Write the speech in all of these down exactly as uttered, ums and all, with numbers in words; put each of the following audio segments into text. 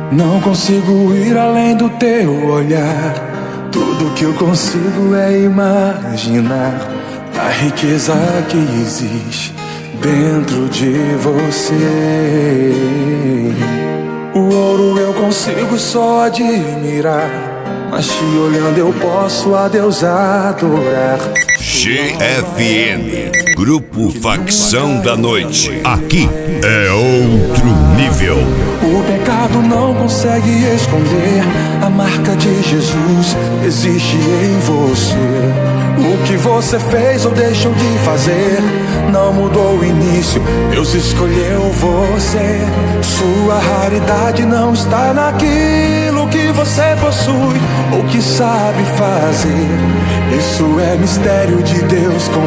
Não consigo ir além do teu olhar. Tudo que eu consigo é imaginar a riqueza que existe dentro de você. O ouro eu consigo só admirar, mas te olhando eu posso a Deus adorar. G F N, Grupo Facção da Noite. Aqui é outro nível. O pecado não consegue esconder a marca de Jesus existe em você. O que você fez ou deixou de fazer não mudou o início, Deus escolheu você. Sua raridade não está naquilo que você possui ou que sabe fazer. Isso é mistério de Deus com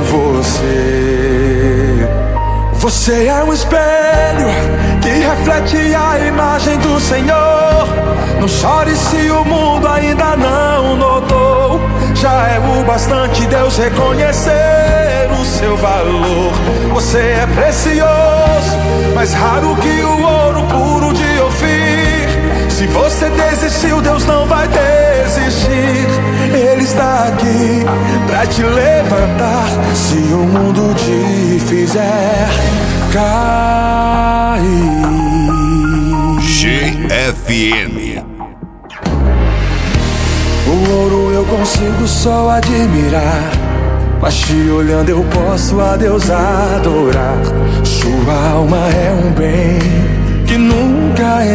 você. Você é um espelho que reflete a imagem do Senhor. Não chore se o mundo ainda não notou. Já é o bastante Deus reconhecer o seu valor. Você é precioso, mais raro que o ouro puro de Ofir. Se você desistiu, Deus não vai desistir. Ele está aqui pra te levantar se o mundo te fizer cair. G F N. O ouro eu consigo só admirar, mas te olhando eu posso a Deus adorar. Sua alma é um bem que nunca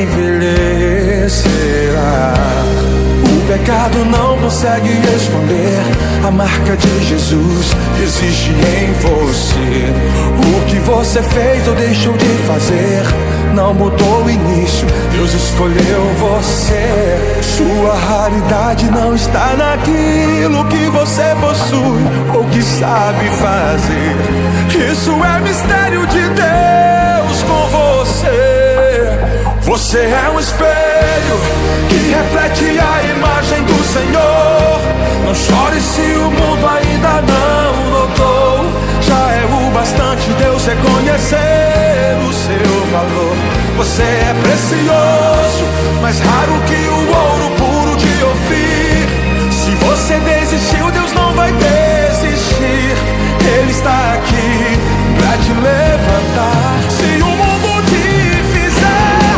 envelhecerá. O pecado não consegue esconder a marca de Jesus que existe em você. O que você fez ou deixou de fazer não mudou o início, Deus escolheu você. Sua raridade não está naquilo que você possui ou que sabe fazer. Isso é mistério de Deus com você. Você é um espelho que reflete a imagem do Senhor. Não chore se o mundo ainda não notou. Já é o bastante Deus reconhecer o seu valor. Você é precioso, mais raro que o ouro puro de Ofir. Se você desistiu, Deus não vai desistir. Ele está aqui pra te levantar se o mundo te fizer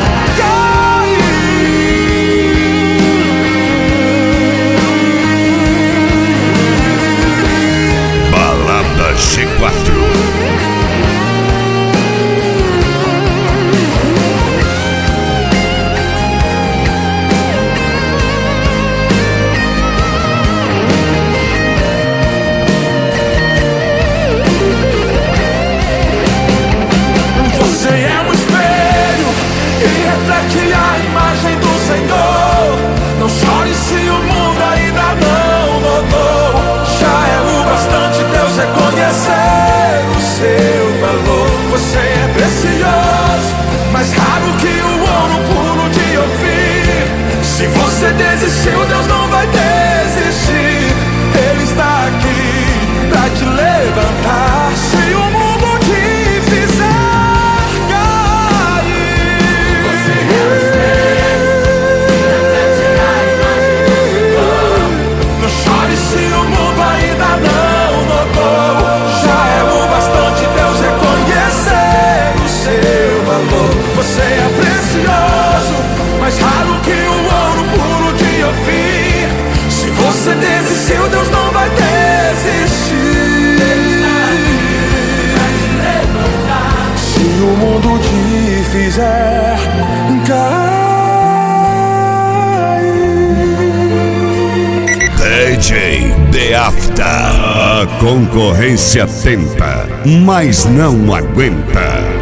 cair. Balada G quatro. Reflete a imagem do Senhor. Não chore se o mundo ainda não notou. Já é o bastante Deus reconhecer o seu valor. Você é precioso, mais raro que o ouro puro de Ofir. Se você desistiu, Deus não vai desistir. Ele está aqui pra te levantar se o mundo te fizer. Você é precioso, mais raro que o ouro puro de Ofir. Se você desistiu, Deus não vai desistir. Se o mundo te fizer cair. D J The After. A concorrência tenta, mas não aguenta.